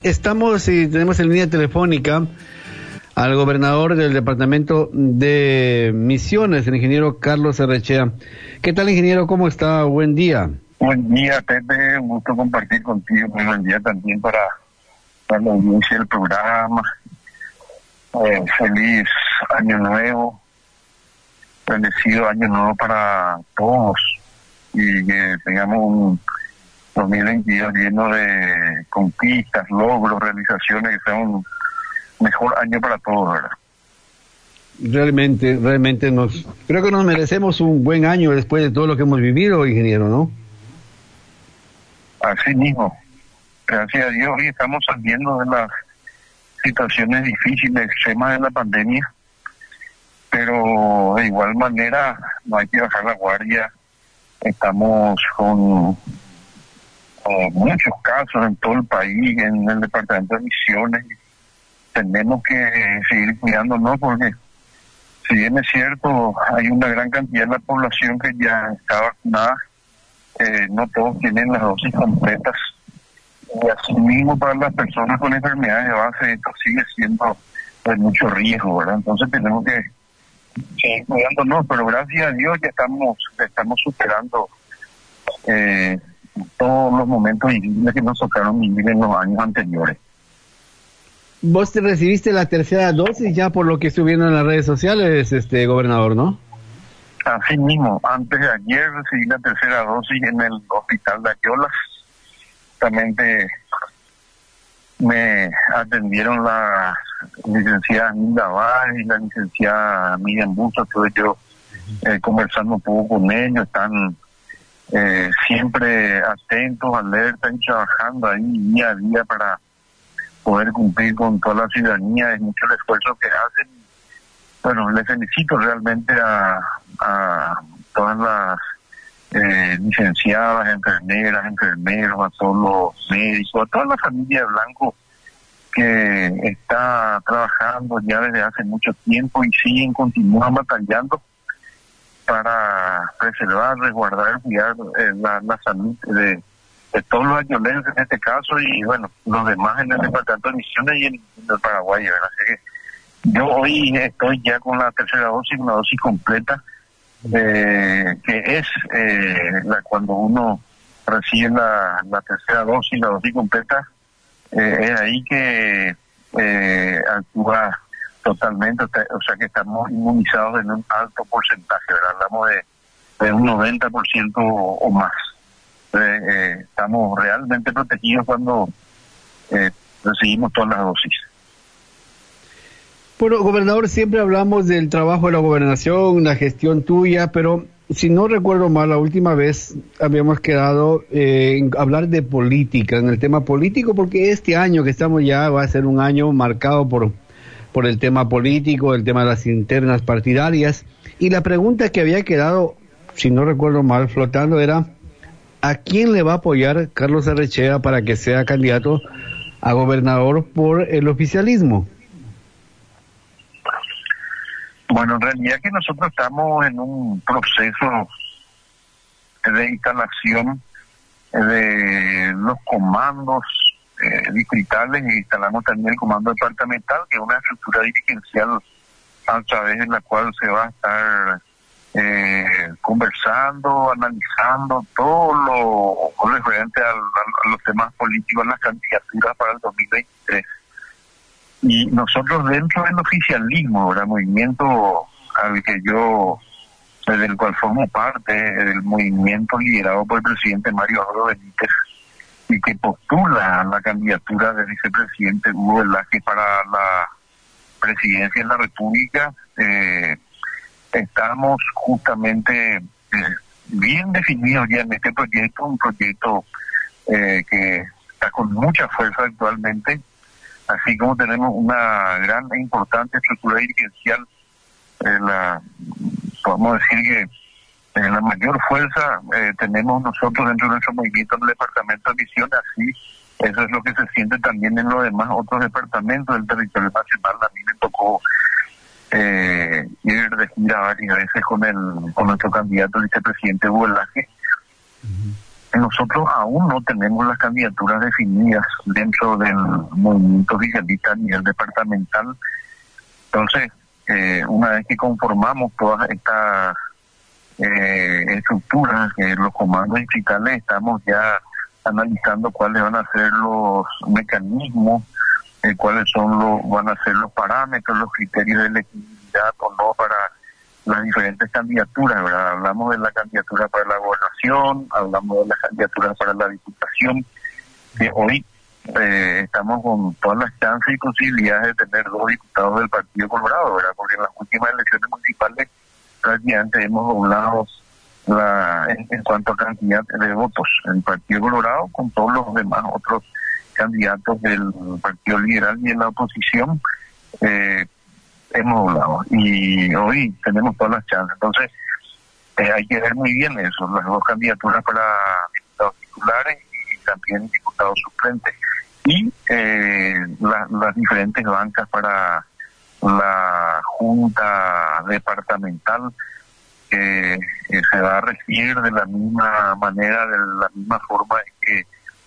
Estamos y tenemos en línea telefónica al gobernador del departamento de Misiones, el ingeniero Carlos Arrechea. ¿Qué tal, ingeniero? ¿Cómo está? Buen día. Buen día, Pepe. Un gusto compartir contigo. Muy buen día también para la audiencia del programa. Feliz Año Nuevo. Bendecido Año Nuevo para todos. Y que tengamos un 2022 lleno de conquistas, logros, realizaciones, que sea un mejor año para todos, ¿verdad? Realmente creo que nos merecemos un buen año después de todo lo que hemos vivido, ingeniero, ¿no? Así mismo. Gracias a Dios, hoy estamos saliendo de las situaciones difíciles, extremas de la pandemia, pero de igual manera no hay que bajar la guardia. Estamos con muchos casos en todo el país, en el departamento de Misiones. Tenemos que seguir cuidándonos porque, si bien es cierto, hay una gran cantidad de la población que ya está vacunada, no todos tienen las dosis completas. Y así mismo para las personas con enfermedades de base, esto sigue siendo de mucho riesgo, ¿verdad? Entonces tenemos que seguir cuidándonos, pero gracias a Dios ya estamos superando todos los momentos difíciles que nos tocaron vivir en los años anteriores. Vos te recibiste la tercera dosis ya por lo que estoy viendo en las redes sociales, gobernador, ¿no? Así mismo, antes de ayer recibí la tercera dosis en el hospital de Ayolas. Justamente me atendieron la licenciada Nilda Vaz y la licenciada Miriam Busto. Estuve yo conversando un poco con ellos. Están siempre atentos, alertas y trabajando ahí día a día para poder cumplir con toda la ciudadanía. Es mucho el esfuerzo que hacen. Bueno, les felicito realmente a todas las licenciadas, enfermeras, enfermeros, a todos los médicos, a toda la familia de Blanco que está trabajando ya desde hace mucho tiempo y continúan batallando para preservar, resguardar, cuidar la salud de todos los ayolenses en este caso y bueno, los demás en el departamento de Misiones y en el Paraguay, ¿verdad? Así que yo hoy estoy ya con la tercera dosis, una dosis completa, que es cuando uno recibe la tercera dosis, la dosis completa, es ahí que actúa totalmente, o sea que estamos inmunizados en un alto porcentaje, ¿verdad? Hablamos de un 90% o más. Estamos realmente protegidos cuando recibimos todas las dosis. Bueno, gobernador, siempre hablamos del trabajo de la gobernación, la gestión tuya, pero si no recuerdo mal, la última vez habíamos quedado en hablar de política, en el tema político, porque este año que estamos ya va a ser un año marcado por el tema político, el tema de las internas partidarias, y la pregunta que había quedado, si no recuerdo mal, flotando era, ¿a quién le va a apoyar Carlos Arrechea para que sea candidato a gobernador por el oficialismo? Bueno, en realidad que nosotros estamos en un proceso de instalación de los comandos distritales e instalamos también el comando departamental, que es una estructura dirigencial a través de la cual se va a estar conversando, analizando todo lo referente a los temas políticos, las candidaturas para el 2023. Y nosotros dentro del oficialismo, el movimiento al que del cual formo parte, del movimiento liderado por el presidente Mario Abdo Benítez, y que postula la candidatura del vicepresidente Hugo Velázquez para la presidencia de la República, estamos justamente bien definidos ya en este proyecto, un proyecto que está con mucha fuerza actualmente, así como tenemos una gran e importante estructura dirigencial, podemos decir que la mayor fuerza tenemos nosotros dentro de nuestro movimiento en el departamento de Misiones, así eso es lo que se siente también en los demás otros departamentos del territorio nacional. A mí me tocó ir de gira varias veces con nuestro candidato vicepresidente Hugo Velázquez. nosotros aún no tenemos las candidaturas definidas dentro del movimiento oficialista a nivel departamental. Entonces, una vez que conformamos todas estas estructuras, los comandos distritales, estamos ya analizando cuáles van a ser los mecanismos, van a ser los parámetros, los criterios de elegibilidad o no para las diferentes candidaturas, ¿verdad? Hablamos de la candidatura para la gobernación, hablamos de la candidatura para la diputación, que hoy estamos con todas las chances y posibilidades de tener 2 diputados del Partido Colorado, ¿verdad? Porque en las últimas elecciones municipales prácticamente hemos doblado en cuanto a cantidad de votos en el Partido Colorado con todos los demás otros candidatos del Partido Liberal y en la oposición. Hemos doblado y hoy tenemos todas las chances. Entonces hay que ver muy bien eso, las 2 candidaturas para diputados titulares y también diputados suplentes y las diferentes bancas para la Junta Departamental, que se va a regir de la misma manera, de la misma forma en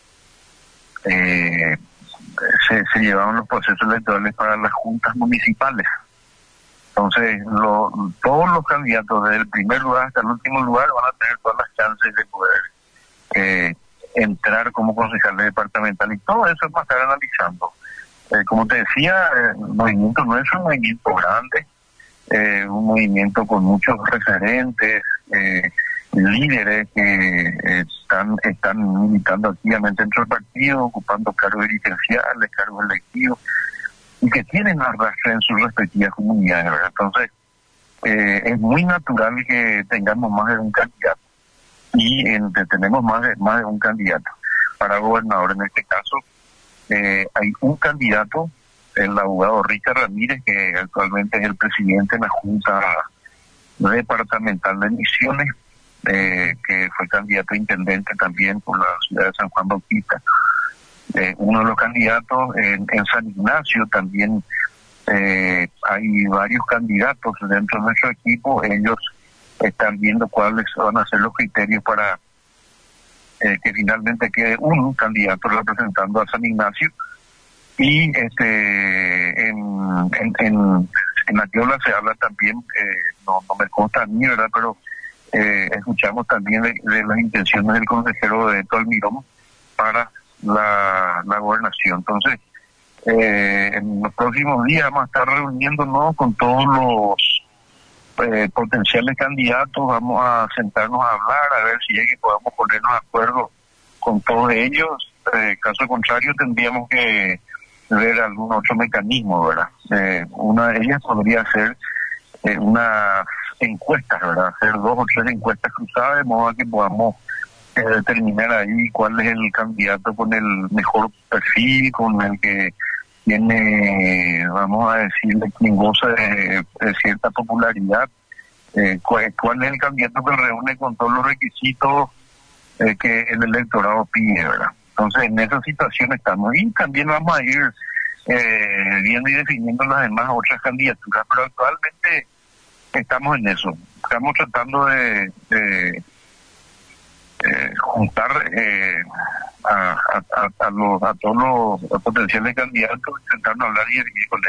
que se llevaron los procesos electorales para las juntas municipales. Entonces, todos los candidatos, desde el primer lugar hasta el último lugar, van a tener todas las chances de poder entrar como concejales departamentales. Y todo eso es para estar analizando. Como te decía, el movimiento no es un movimiento grande, un movimiento con muchos referentes, líderes que están militando activamente dentro del partido, ocupando cargos dirigenciales, cargos electivos, y que tienen arrastre en sus respectivas comunidades, ¿verdad? Entonces, es muy natural que tengamos más de un candidato, y tenemos más de un candidato. Para gobernador, en este caso, hay un candidato, el abogado Richard Ramírez, que actualmente es el presidente de la Junta Departamental de Misiones, que fue candidato a intendente también por la ciudad de San Juan Bautista. Uno de los candidatos en San Ignacio también. Hay varios candidatos dentro de nuestro equipo. Ellos están viendo cuáles van a ser los criterios para que finalmente quede un candidato representando a San Ignacio. Y en Atiola se habla también, no me consta a mí, ¿verdad? Pero escuchamos también de las intenciones del consejero de Beto Almirón para la gobernación. Entonces, en los próximos días vamos a estar reuniéndonos con todos los potenciales candidatos, vamos a sentarnos a hablar, a ver si es que podamos ponernos de acuerdo con todos ellos. Caso contrario, tendríamos que ver algún otro mecanismo, ¿verdad? Una de ellas podría ser unas encuestas, ¿verdad? Hacer 2 o 3 encuestas cruzadas, de modo que podamos determinar ahí cuál es el candidato con el mejor perfil, con el que tiene, vamos a decirle, quien goza de cierta popularidad, cuál es el candidato que reúne con todos los requisitos que el electorado pide, ¿verdad? Entonces, en esa situación estamos, y también vamos a ir viendo y definiendo las demás otras candidaturas, pero actualmente estamos en eso. Estamos tratando de juntar a todos los potenciales candidatos, intentando hablar y elegir con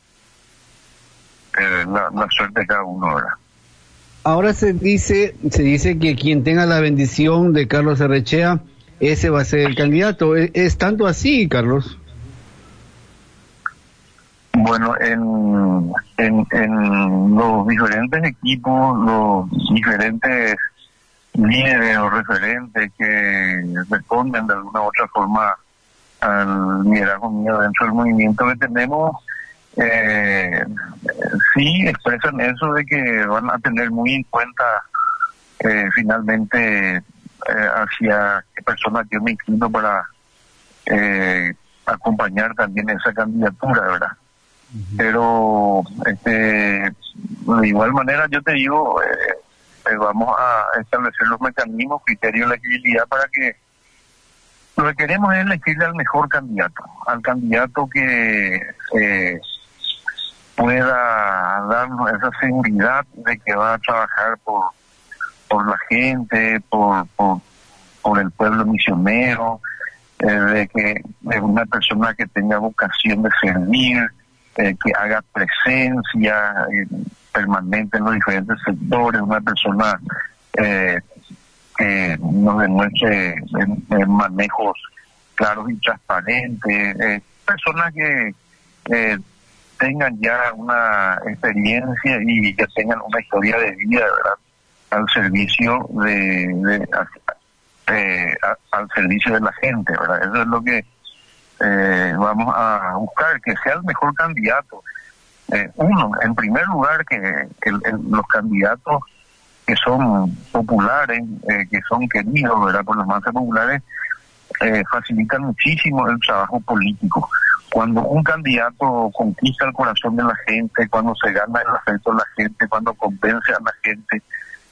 ellos la suerte de cada uno, ¿verdad? Ahora se dice que quien tenga la bendición de Carlos Arrechea, ese va a ser el candidato. ¿Es tanto así, Carlos? Bueno, en los diferentes equipos, los diferentes líderes o referentes que responden de alguna u otra forma al liderazgo mío dentro del movimiento que tenemos, sí expresan eso de que van a tener muy en cuenta finalmente hacia qué personas yo me inclino para acompañar también esa candidatura, ¿verdad? Uh-huh. Pero de igual manera yo te digo, vamos a establecer los mecanismos, criterios de elegibilidad para que lo que queremos es elegirle al mejor candidato, al candidato que pueda darnos esa seguridad de que va a trabajar por la gente, por por el pueblo misionero, de que es una persona que tenga vocación de servir, que haga presencia permanente en los diferentes sectores, una persona que nos demuestre manejos claros y transparentes, personas que tengan ya una experiencia y que tengan una historia de vida, ¿verdad?, al servicio al servicio de la gente, ¿verdad? Eso es lo que vamos a buscar, que sea el mejor candidato. Uno, en primer lugar, que los candidatos que son populares, que son queridos, ¿verdad?, por las masas populares, facilitan muchísimo el trabajo político. Cuando un candidato conquista el corazón de la gente, cuando se gana el afecto de la gente, cuando convence a la gente,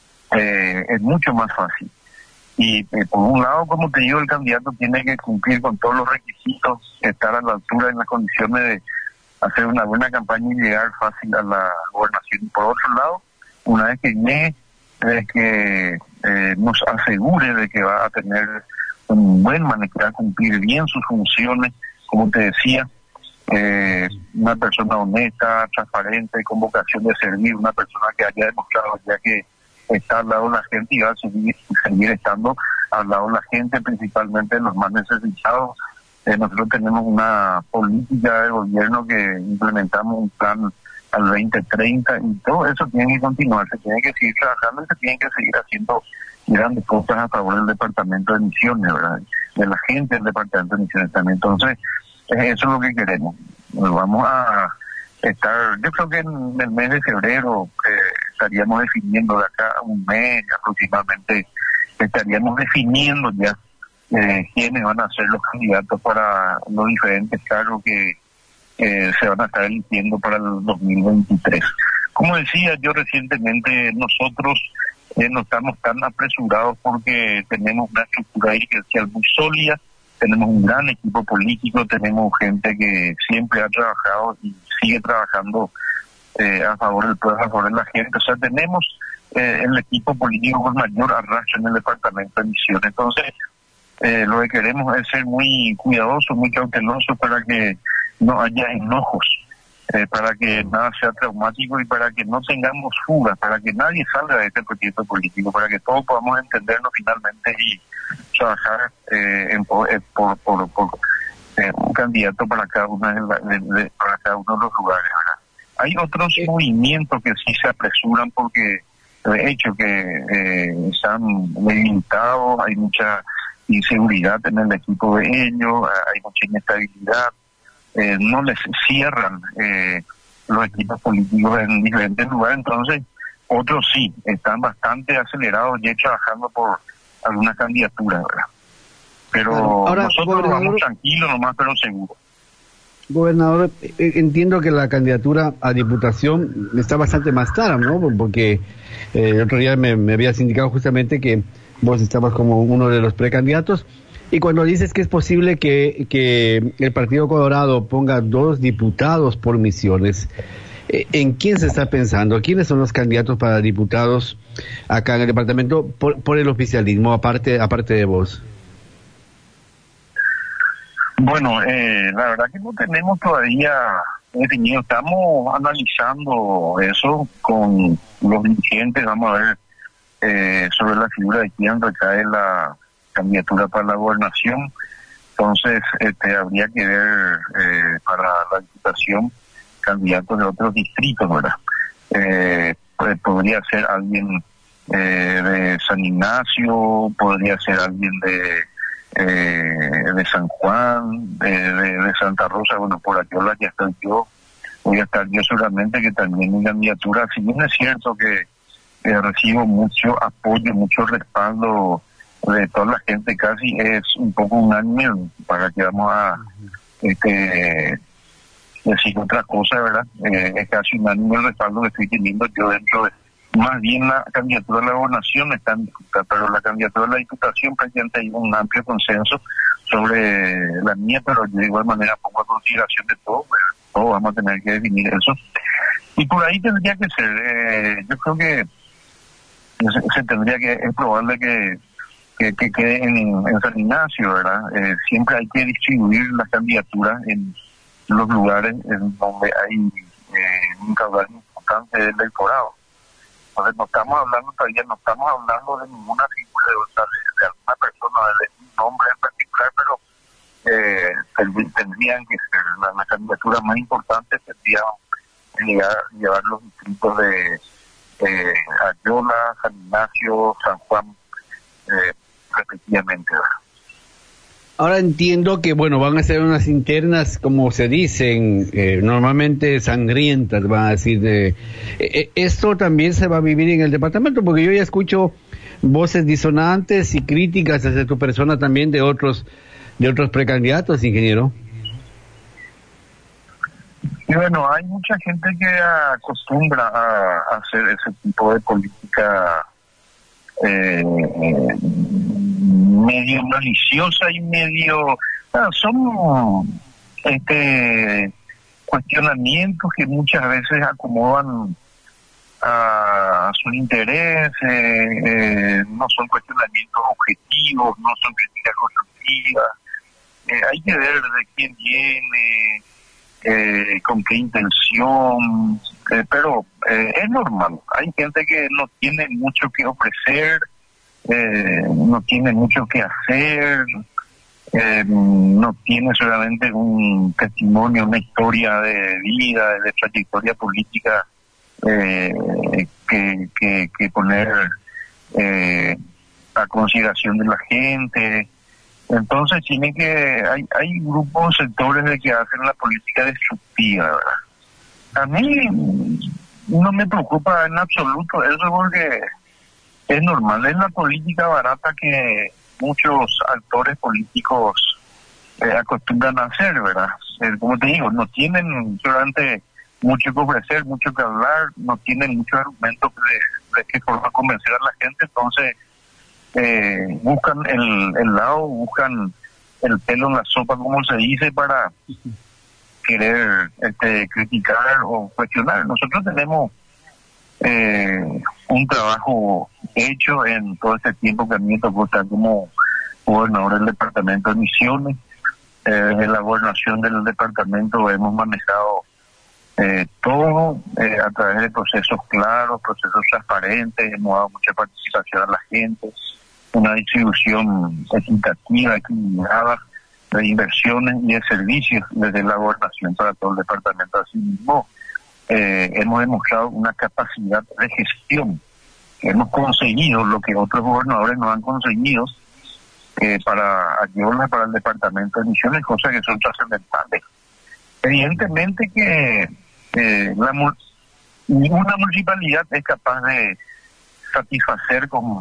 es mucho más fácil. Y por un lado, como te digo, el candidato tiene que cumplir con todos los requisitos, estar a la altura en las condiciones de hacer una buena campaña y llegar fácil a la gobernación. Y por otro lado, una vez que llegue, que nos asegure de que va a tener un buen manejo, que va a cumplir bien sus funciones, como te decía, una persona honesta, transparente, con vocación de servir, una persona que haya demostrado ya que está al lado de la gente y va a seguir estando al lado de la gente, principalmente de los más necesitados. Nosotros tenemos una política de gobierno que implementamos un plan al 2030 y todo eso tiene que continuar, se tiene que seguir trabajando y se tiene que seguir haciendo grandes cosas a favor del departamento de Misiones, ¿verdad?, de la gente del departamento de Misiones también. Entonces, eso es lo que queremos. Vamos a estar, yo creo que en el mes de febrero estaríamos definiendo, de acá a un mes aproximadamente, estaríamos definiendo ya quiénes van a ser los candidatos para los diferentes cargos que se van a estar eligiendo para el 2023. Como decía yo recientemente, nosotros no estamos tan apresurados porque tenemos una estructura dirigencial muy sólida, tenemos un gran equipo político, tenemos gente que siempre ha trabajado y sigue trabajando a favor del pueblo, a favor de la gente. O sea, tenemos el equipo político con mayor arrastre en el departamento de Misiones. Entonces, lo que queremos es ser muy cuidadosos, muy cautelosos para que no haya enojos, para que nada sea traumático y para que no tengamos fugas, para que nadie salga de este proyecto político, para que todos podamos entendernos finalmente y trabajar por un candidato para cada uno para cada uno de los lugares, ¿verdad? Hay otros movimientos que sí se apresuran porque de hecho que están limitados, hay mucha inseguridad en el equipo de ellos, hay mucha inestabilidad, no les cierran los equipos políticos en diferentes lugares. Entonces otros sí están bastante acelerados ya trabajando por alguna candidatura, ¿verdad? Pero ahora, nosotros vamos tranquilos nomás, pero seguros. Gobernador, entiendo que la candidatura a diputación está bastante más clara, ¿no? Porque el otro día me habías indicado justamente que vos estabas como uno de los precandidatos, y cuando dices que es posible que el Partido Colorado ponga 2 diputados por Misiones, ¿en quién se está pensando? ¿Quiénes son los candidatos para diputados acá en el departamento por el oficialismo, aparte de vos? Bueno, la verdad que no tenemos todavía definido, estamos analizando eso con los dirigentes, vamos a ver sobre la figura de quién recae la candidatura para la gobernación. Entonces habría que ver para la diputación candidatos de otros distritos, ¿verdad? Pues podría ser alguien de San Ignacio, podría ser alguien de San Juan, de Santa Rosa. Bueno, por Ayola ya estoy yo, voy a estar yo seguramente, que también mi candidatura, si bien es cierto que recibo mucho apoyo, mucho respaldo de toda la gente, casi es un poco unánime, para que vamos a decir otra cosa, ¿verdad? Es casi unánime el respaldo que estoy teniendo yo dentro de, más bien la candidatura de la gobernación está en disputa, pero la candidatura de la diputación prácticamente hay un amplio consenso sobre la mía, pero yo de igual manera pongo a consideración de todo, pero todos vamos a tener que definir eso. Y por ahí tendría que ser, yo creo que es probable que que quede en San Ignacio, ¿verdad? Siempre hay que distribuir las candidaturas en los lugares en donde hay un caudal importante del electorado. Entonces no estamos hablando todavía, no estamos hablando de ninguna figura de alguna persona, de un nombre en particular, pero tendrían que ser la candidatura más importante, tendrían que llevar los distritos de Ayola, San Ignacio, San Juan, respectivamente, ¿verdad? Ahora entiendo que, bueno, van a ser unas internas, como se dicen, normalmente sangrientas, van a decir. ¿Esto también se va a vivir en el departamento? Porque yo ya escucho voces disonantes y críticas hacia tu persona también de otros precandidatos, ingeniero. Y bueno, hay mucha gente que acostumbra a hacer ese tipo de política medio maliciosa y medio... son cuestionamientos que muchas veces acomodan a sus intereses, no son cuestionamientos objetivos, no son críticas constructivas. Hay que ver de quién viene, con qué intención, pero es normal. Hay gente que no tiene mucho que ofrecer, no tiene mucho que hacer, no tiene solamente un testimonio, una historia de vida, de trayectoria política que poner a consideración de la gente. Entonces tiene que hay grupos, sectores de que hacen la política destructiva, ¿verdad? A mí no me preocupa en absoluto eso, porque es normal, es la política barata que muchos actores políticos acostumbran a hacer, ¿verdad? Como te digo, no tienen solamente mucho que ofrecer, mucho que hablar, no tienen muchos argumentos de qué forma convencer a la gente, entonces buscan el lado, buscan el pelo en la sopa, como se dice, para querer criticar o cuestionar. Nosotros tenemos un trabajo hecho en todo este tiempo que a mí me tocó estar como gobernador del departamento de Misiones. En la gobernación del departamento hemos manejado todo a través de procesos claros, procesos transparentes, hemos dado mucha participación a la gente, una distribución equitativa, equilibrada de inversiones y de servicios desde la gobernación para todo el departamento. Asimismo, hemos demostrado una capacidad de gestión, hemos conseguido lo que otros gobernadores no han conseguido para Ayola, para el departamento de Misiones, cosas que son trascendentales. Evidentemente que ninguna municipalidad es capaz de satisfacer o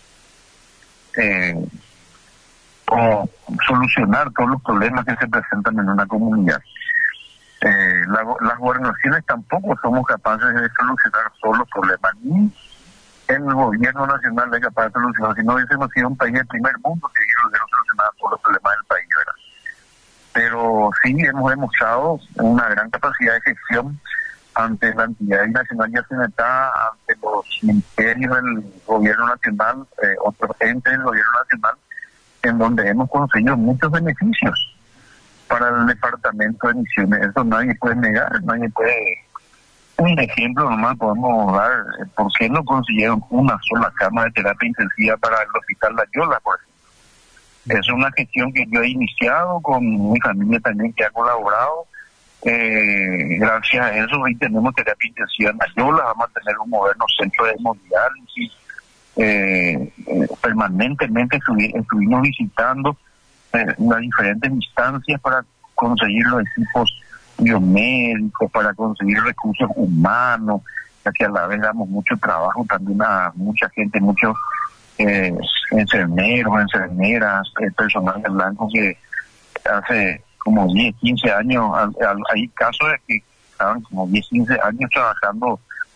solucionar todos los problemas que se presentan en una comunidad. Las gobernaciones tampoco somos capaces de solucionar todos los problemas, ni el gobierno nacional es capaz de solucionar. Si no hubiésemos sido un país del primer mundo que hubiera solucionado todos los problemas del país, ¿verdad? Pero sí hemos demostrado una gran capacidad de gestión ante la entidad nacional y accidentada, ante los ministerios del gobierno nacional, otros entes del gobierno nacional, en donde hemos conseguido muchos beneficios para el departamento de Misiones. Eso nadie puede negar, nadie puede... Un ejemplo nomás podemos dar, ¿por qué no consiguieron una sola cama de terapia intensiva para el hospital de Ayola, por ejemplo? Es una gestión que yo he iniciado con mi familia también, que ha colaborado. Gracias a eso hoy tenemos terapia intensiva en Ayola, vamos a tener un moderno centro de hemodiálisis. Permanentemente estuvimos visitando las diferentes instancias para conseguir los equipos biomédicos, para conseguir recursos humanos, ya que a la vez damos mucho trabajo también a mucha gente, muchos enfermeros, enfermeras, personal de blanco que hace como 10, 15 años, hay casos de que estaban como 10, 15 años trabajando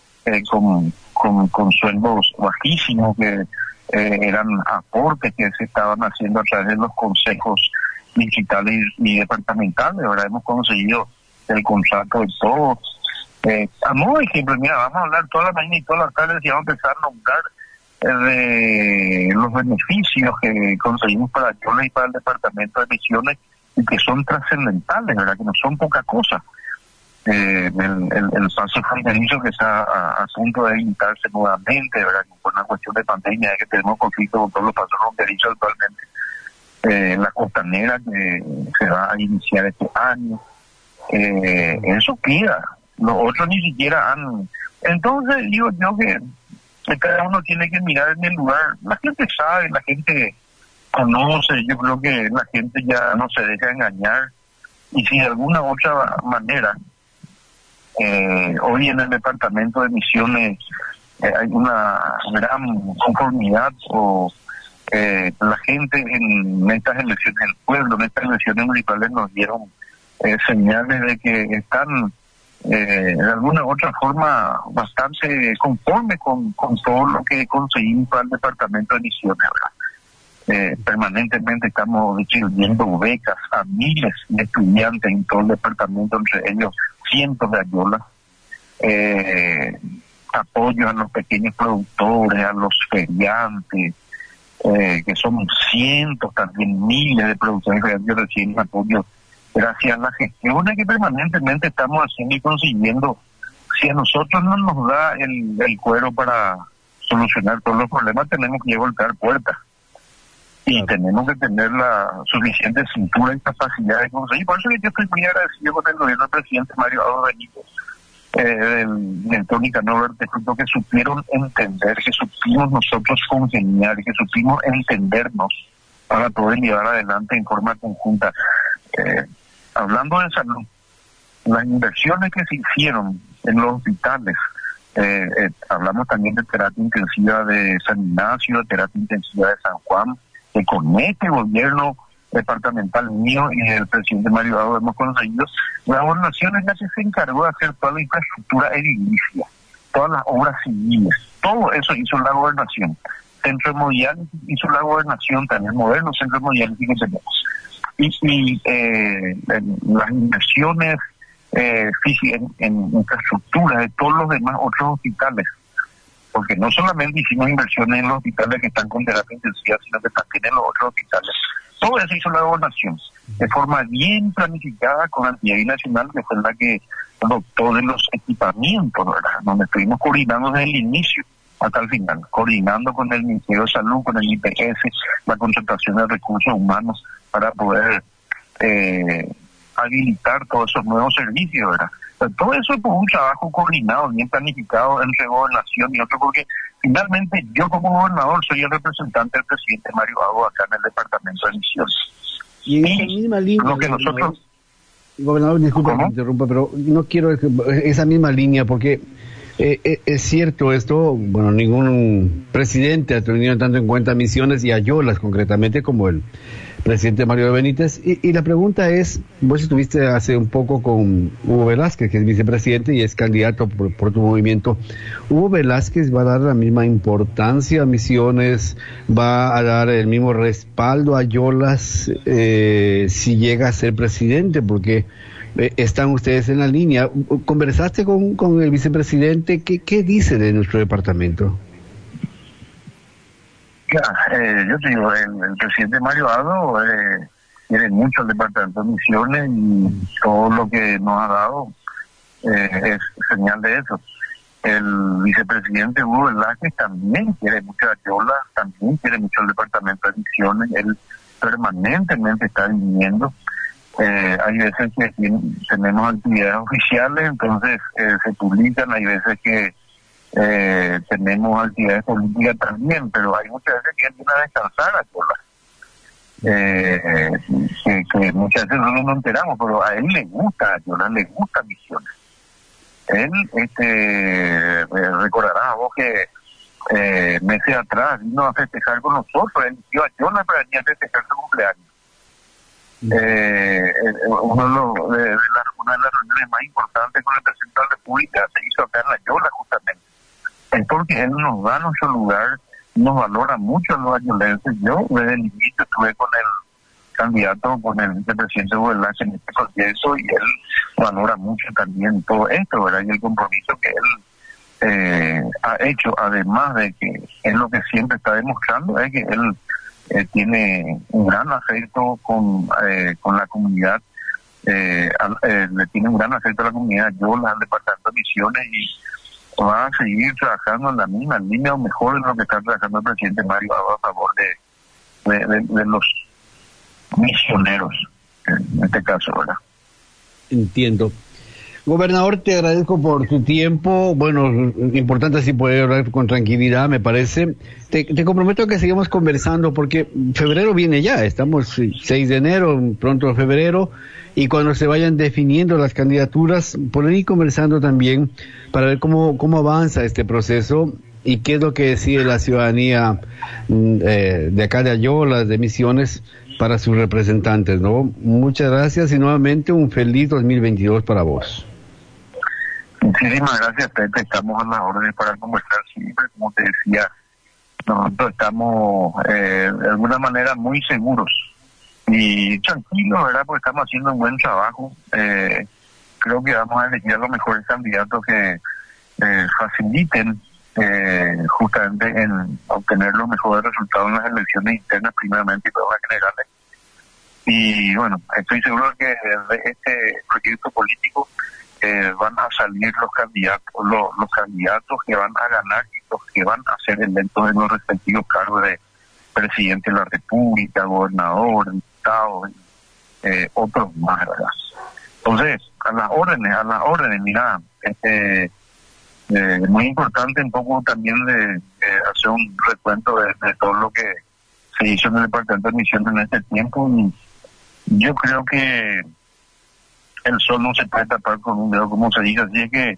con sueldos bajísimos, que eran aportes que se estaban haciendo a través de los consejos distritales y departamentales. Ahora hemos conseguido el contrato de todos. A modo de ejemplo, mira, vamos a hablar toda la mañana y toda la tarde, si vamos a empezar a nombrar de los beneficios que conseguimos para Yola y para el Departamento de Misiones, y que son trascendentales, ¿verdad? Que no son poca cosa. El paso fronterizo que está a punto de habilitarse nuevamente, ¿verdad? Por una cuestión de pandemia, que tenemos conflicto con todos los pasos fronterizos actualmente. La costanera que se va a iniciar este año. Eso queda. Los otros ni siquiera han... Entonces digo yo que cada uno tiene que mirar en el lugar. La gente sabe, la gente conoce, yo creo que la gente ya no se deja engañar, y si de alguna otra manera hoy en el Departamento de Misiones hay una gran conformidad, o la gente en estas elecciones, el pueblo en estas elecciones municipales nos dieron señales de que están de alguna u otra forma bastante conforme con todo lo que conseguimos para el Departamento de Misiones, ¿verdad? Permanentemente estamos distribuyendo becas a miles de estudiantes en todo el departamento, entre ellos cientos de ayolas, apoyo a los pequeños productores, a los feriantes, que son cientos, también miles de productores que reciben apoyo gracias a las gestiones que permanentemente estamos haciendo y consiguiendo. Si a nosotros no nos da el cuero para solucionar todos los problemas, tenemos que golpear puertas. Y tenemos que tener la suficiente cintura y capacidad de conseguir. Por eso que yo estoy muy agradecido con el gobierno del presidente Mario Abdo Benítez, del Tónica Norbert, que supieron entender, que supimos nosotros congeniar, que supimos entendernos para poder llevar adelante en forma conjunta. Hablando de salud, las inversiones que se hicieron en los hospitales, hablamos también de terapia intensiva de San Ignacio, de terapia intensiva de San Juan, que con este gobierno departamental mío y el presidente Mario Abdo hemos conseguido. La gobernación es la que se encargó de hacer toda la infraestructura edilicia, todas las obras civiles, todo eso hizo la gobernación. Centro hemodiálisis hizo la gobernación, también moderno centro hemodiálisis que tenemos. Y las inversiones físicas en infraestructura de todos los demás otros hospitales, porque no solamente hicimos inversiones en los hospitales que están con terapia intensiva, sino que también en los otros hospitales. Todo eso hizo la gobernación, de forma bien planificada, con entidad binacional, que fue la que adoptó de los equipamientos, ¿verdad? Donde estuvimos coordinando desde el inicio hasta el final, coordinando con el Ministerio de Salud, con el IPS, la concentración de recursos humanos para poder habilitar todos esos nuevos servicios, ¿verdad? Todo eso es por un trabajo coordinado, bien planificado entre gobernación y otro, porque finalmente yo como gobernador soy el representante del presidente Mario Abdo acá en el Departamento de Misiones. Y en esa misma línea, lo que nosotros... Gobernador, disculpe que me interrumpa, pero no quiero esa misma línea, porque es cierto esto, bueno, ningún presidente ha tenido tanto en cuenta Misiones y Ayolas concretamente como el presidente Mario Benítez, y la pregunta es, vos estuviste hace un poco con Hugo Velázquez, que es vicepresidente y es candidato por tu movimiento. ¿Hugo Velázquez va a dar la misma importancia a Misiones, va a dar el mismo respaldo a Ayolas si llega a ser presidente? Porque están ustedes en la línea. ¿Conversaste con el vicepresidente? ¿Qué dice de nuestro departamento? Yo te digo, el presidente Mario Abdo quiere mucho el Departamento de Misiones, y todo lo que nos ha dado es señal de eso. El vicepresidente Hugo Velázquez también quiere mucho a Ayola, también quiere mucho el Departamento de Misiones. Él permanentemente está viniendo. Hay veces que tenemos actividades oficiales, entonces se publican, hay veces que tenemos actividades políticas también, pero hay muchas veces que él viene a descansar a Ayola, que muchas veces no nos enteramos, pero a él le gusta Ayola, le gusta Misiones. Él, recordarás vos que meses atrás vino a festejar con nosotros, él iba a Ayola para venir a festejar su cumpleaños. Una de las reuniones más importantes con el presidente de la República se hizo acá en La Ayola, justamente. Es porque él nos da nuestro lugar, nos valora mucho a los ayolenses. Yo desde el inicio estuve con el candidato, con el vicepresidente Hugo Velázquez en este proceso, y él valora mucho también todo esto, ¿verdad? Y el compromiso que ha hecho, además de que es lo que siempre está demostrando, es que él tiene un gran afecto con la comunidad, le tiene un gran afecto a la comunidad Yola, al departamento de Misiones, y va a seguir trabajando en la misma línea o mejor en lo que está trabajando el presidente Mario a favor de los misioneros, en este caso, ¿verdad? Entiendo. Gobernador, te agradezco por tu tiempo. Bueno, importante así poder hablar con tranquilidad, me parece. Te comprometo a que sigamos conversando porque febrero viene ya. Estamos 6 de enero, pronto febrero, y cuando se vayan definiendo las candidaturas, poder ir conversando también para ver cómo avanza este proceso y qué es lo que decide la ciudadanía de acá de Ayolas, de Misiones, para sus representantes, ¿no? Muchas gracias y nuevamente un feliz 2022 para vos. Muchísimas gracias, Pepe. Estamos a las órdenes para conversar siempre. Como te decía, nosotros estamos de alguna manera muy seguros y tranquilos, ¿verdad? Porque estamos haciendo un buen trabajo. Creo que vamos a elegir a los mejores candidatos que faciliten justamente en obtener los mejores resultados en las elecciones internas primeramente y luego las generales. Y bueno, estoy seguro que de este proyecto político van a salir los candidatos que van a ganar y los que van a ser electos en los respectivos cargos de presidente de la República, gobernador, diputado, otros más, ¿verdad? Entonces, a las órdenes, mira, muy importante un poco también de hacer un recuento de todo lo que se hizo en el Departamento de Misiones en este tiempo, y yo creo que el sol no se puede tapar con un dedo, como se dice, así es que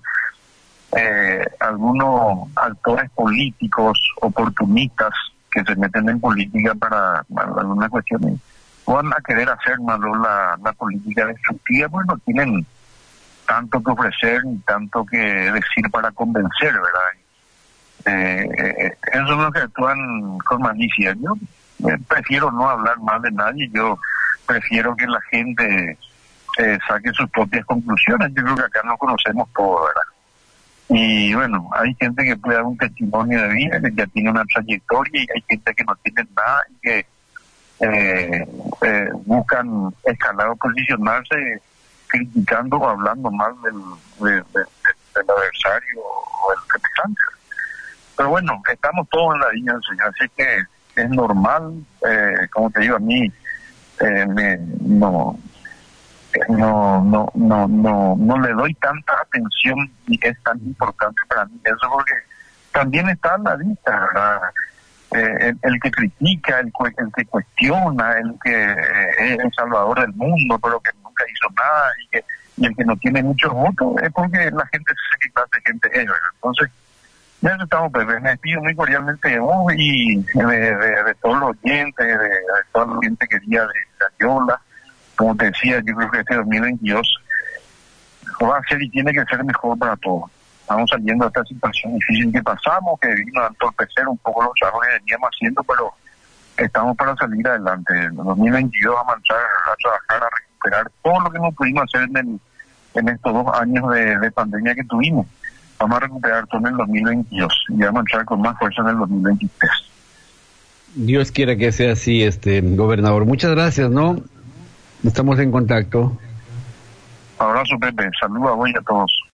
algunos actores políticos oportunistas que se meten en política para algunas cuestiones van a querer hacer más la política destructiva, pues no tienen tanto que ofrecer ni tanto que decir para convencer, ¿verdad? Esos son los que actúan con malicia. Yo prefiero no hablar mal de nadie, yo prefiero que la gente saque sus propias conclusiones. Yo creo que acá nos conocemos todos, ¿verdad? Y bueno, hay gente que puede dar un testimonio de vida, que ya tiene una trayectoria, y hay gente que no tiene nada y que buscan escalar o posicionarse criticando o hablando mal del adversario o el representante. Pero bueno, estamos todos en la línea del Señor, así que es normal. Como te digo, a mí no le doy tanta atención y es tan importante para mí eso, porque también está en la lista, ¿verdad? El que critica, el que cuestiona, el que es el salvador del mundo, pero que nunca hizo nada, y el que no tiene muchos votos, es porque la gente se quita de gente es, ¿verdad? Entonces, ya estamos, Pepe. Me despido muy cordialmente de vos y de todos los oyentes, de toda la gente querida de Ayola. Como te decía, yo creo que este 2022 va a ser y tiene que ser mejor para todos. Estamos saliendo de esta situación difícil que pasamos, que vino a entorpecer un poco los trabajos que veníamos haciendo, pero estamos para salir adelante. En 2022 vamos a marchar a trabajar, a recuperar todo lo que no pudimos hacer en estos 2 años de pandemia que tuvimos. Vamos a recuperar todo en el 2022 y vamos a entrar con más fuerza en el 2023. Dios quiera que sea así, gobernador. Muchas gracias, ¿no? Estamos en contacto. Abrazo, Pepe. Saludos a vos y a todos.